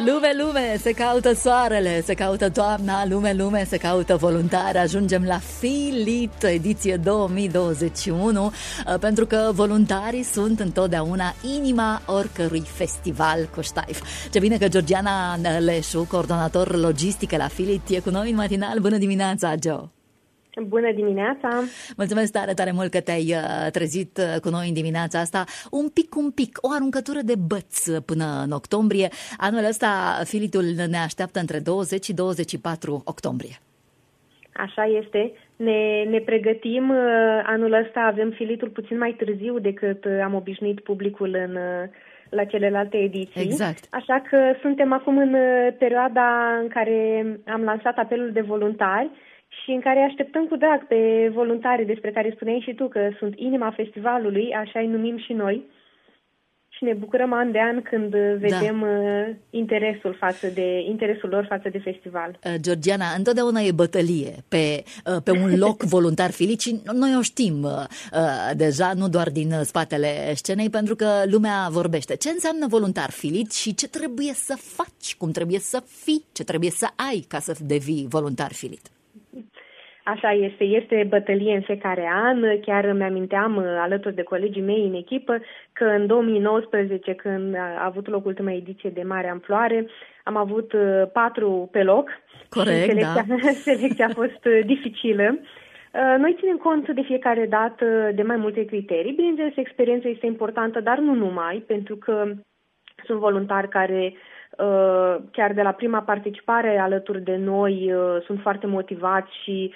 Lume, se caută soarele, se caută toamna, lume, se caută voluntari. Ajungem la Filit, ediție 2021, pentru că voluntarii sunt întotdeauna inima oricărui festival Coștaif. Ce bine că Georgiana Leșu, coordonator logistică la Filit, e cu noi în matinal. Bună dimineața, Geo! Bună dimineața! Mulțumesc tare mult că te-ai trezit cu noi în dimineața asta. Un pic, o aruncătură de băț până în octombrie. Anul ăsta Filitul ne așteaptă între 20 și 24 octombrie. Așa este. Ne pregătim. Anul ăsta avem Filitul puțin mai târziu decât am obișnuit publicul la celelalte ediții. Exact. Așa că suntem acum în perioada în care am lansat apelul de voluntari și în care așteptăm cu drag pe voluntari despre care spuneai și tu că sunt inima festivalului, așa îi numim și noi. Și ne bucurăm an de an când vedem interesul lor față de festival. Georgiana, întotdeauna e bătălie pe un loc voluntar Filit și noi o știm deja, nu doar din spatele scenei, pentru că lumea vorbește. Ce înseamnă voluntar Filit și ce trebuie să faci, cum trebuie să fii, ce trebuie să ai ca să devii voluntar Filit? Așa este, este bătălie în fiecare an. Chiar îmi aminteam alături de colegii mei în echipă că în 2019, când a avut loc ultima ediție de mare amploare, am avut 4 pe loc. Corect, selecția a fost dificilă. Noi ținem cont de fiecare dată de mai multe criterii. Bineînțeles, experiența este importantă, dar nu numai, pentru că sunt voluntari care chiar de la prima participare alături de noi sunt foarte motivați și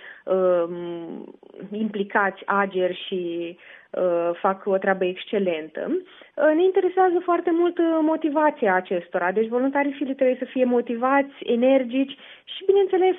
implicați, ageri și fac o treabă excelentă. Ne interesează foarte mult motivația acestora. Deci voluntarii Filit trebuie să fie motivați, energici și, bineînțeles,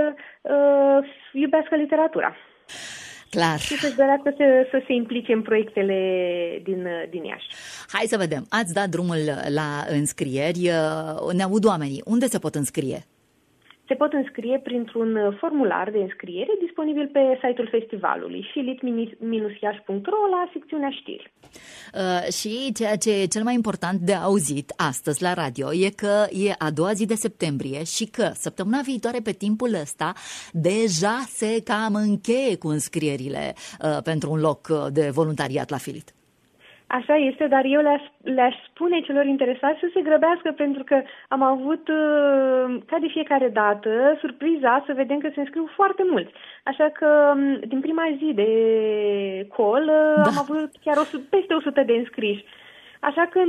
iubească literatura. Clar. Și să-și dorească să se implice în proiectele din Iași. Hai să vedem. Ați dat drumul la înscrieri. Ne aud oamenii. Unde se pot înscrie? Se pot înscrie printr-un formular de înscriere disponibil pe site-ul festivalului filit-iași.ro la secțiunea știri. Și ceea ce e cel mai important de auzit astăzi la radio e că e a doua zi de septembrie și că săptămâna viitoare pe timpul ăsta deja se cam încheie cu înscrierile pentru un loc de voluntariat la Filit. Așa este, dar eu le-aș spune celor interesați să se grăbească, pentru că am avut, ca de fiecare dată, surpriza să vedem că se înscriu foarte mulți. Așa că, din prima zi de call, am avut chiar peste 100 de înscriși. Așa că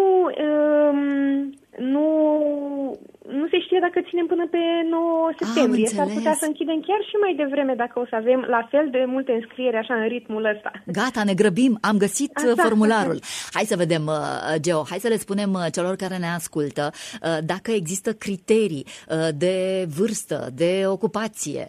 nu se știe dacă ținem până pe 9 septembrie. S-ar putea să închidem chiar și mai devreme dacă o să avem la fel de multe înscrieri așa în ritmul ăsta. Gata, ne grăbim, am găsit formularul. Hai să vedem, Geo, hai să le spunem celor care ne ascultă dacă există criterii de vârstă, de ocupație.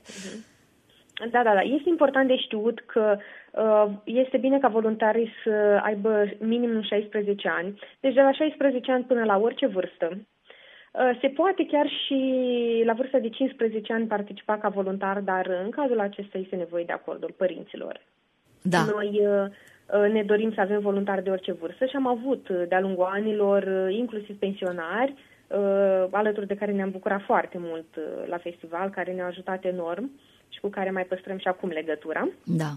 Da. Este important de știut că este bine ca voluntarii să aibă minim 16 ani. Deci de la 16 ani până la orice vârstă. Se poate chiar și la vârsta de 15 ani participa ca voluntar, dar în cazul acesta este nevoie de acordul părinților. Da. Noi ne dorim să avem voluntari de orice vârstă și am avut de-a lungul anilor, inclusiv pensionari, alături de care ne-am bucurat foarte mult la festival, care ne-au ajutat enorm și cu care mai păstrăm și acum legătura. Da.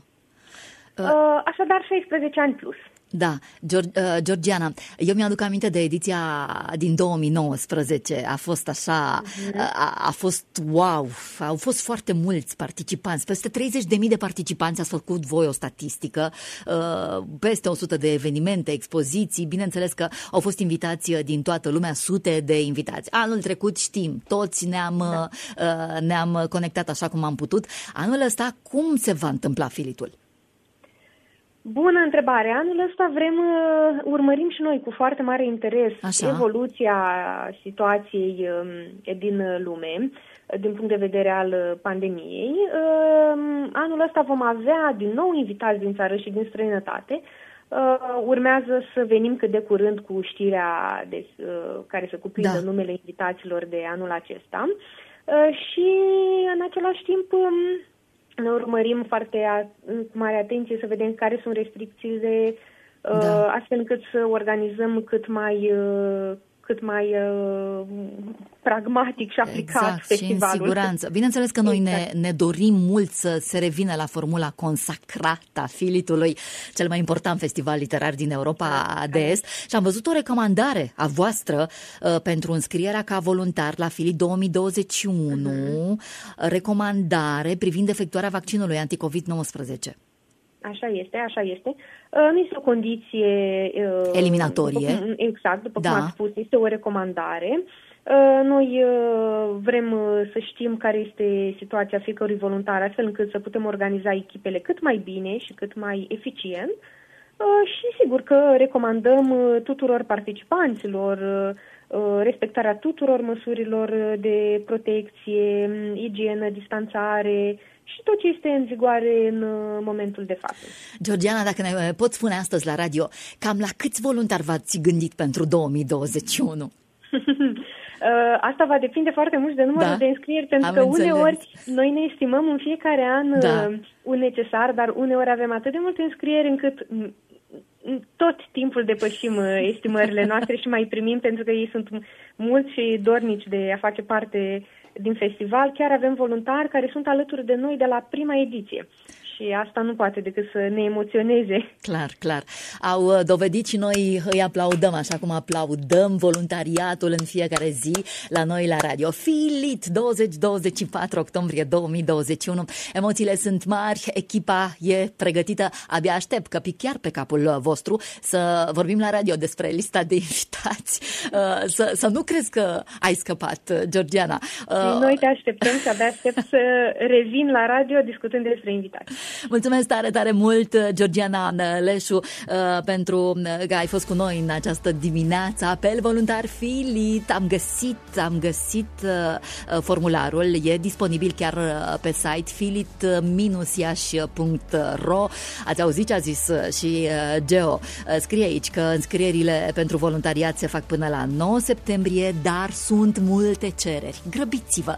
Așadar, 16 ani plus. Da, Georgiana, eu mi-aduc aminte de ediția din 2019, a fost așa, a fost wow, au fost foarte mulți participanți, peste 30.000 de participanți, ați făcut voi o statistică, peste 100 de evenimente, expoziții, bineînțeles că au fost invitați din toată lumea, sute de invitați. Anul trecut știm, toți ne-am conectat așa cum am putut. Anul ăsta, cum se va întâmpla Filitul? Bună întrebare. Anul ăsta urmărim și noi cu foarte mare interes evoluția situației din lume, din punct de vedere al pandemiei. Anul ăsta vom avea din nou invitați din țară și din străinătate. Urmează să venim cât de curând cu știrea care să cuprindă numele invitaților de anul acesta. Și în același timp ne urmărim cu mare atenție să vedem care sunt restricțiile, astfel încât să organizăm cât cât mai pragmatic și aplicat festivalul. Și în siguranță. Bineînțeles că noi ne dorim mult să se revină la formula consacrată a Philitului, cel mai important festival literar din Europa de Est. Și am văzut o recomandare a voastră pentru înscrierea ca voluntar la Philit 2021, recomandare privind efectuarea vaccinului anticovid-19. Așa este. Nu este o condiție eliminatorie. Exact, după cum ați spus, este o recomandare. Noi vrem să știm care este situația fiecărui voluntar, astfel încât să putem organiza echipele cât mai bine și cât mai eficient. Și sigur că recomandăm tuturor participanților respectarea tuturor măsurilor de protecție, igienă, distanțare și tot ce este în vigoare în momentul de față. Georgiana, dacă ne poți spune astăzi la radio, cam la câți voluntari v-ați gândit pentru 2021? Asta va depinde foarte mult de numărul de înscrieri, pentru că uneori noi ne estimăm în fiecare an un necesar, dar uneori avem atât de multe înscrieri încât tot timpul depășim estimările noastre și mai primim, pentru că ei sunt mulți și dornici de a face parte din festival. Chiar avem voluntari care sunt alături de noi de la prima ediție. Și asta nu poate decât să ne emoționeze. Clar. Au dovedit și noi îi aplaudăm, așa cum aplaudăm voluntariatul în fiecare zi la noi la radio. Philit, 20-24 octombrie 2021. Emoțiile sunt mari, echipa e pregătită. Abia aștept că chiar pe capul vostru să vorbim la radio despre lista de invitați. Să nu crezi că ai scăpat, Georgiana. Noi te așteptăm și abia aștept să revin la radio discutând despre invitați. Mulțumesc tare mult, Georgiana Leșu, pentru că ai fost cu noi în această dimineață. Apel voluntar Philit. Am găsit formularul. E disponibil chiar pe site philit-iași.ro. Ați auzit ce a zis și Geo. Scrie aici că înscrierile pentru voluntariat se fac până la 9 septembrie, dar sunt multe cereri. Grăbiți-vă!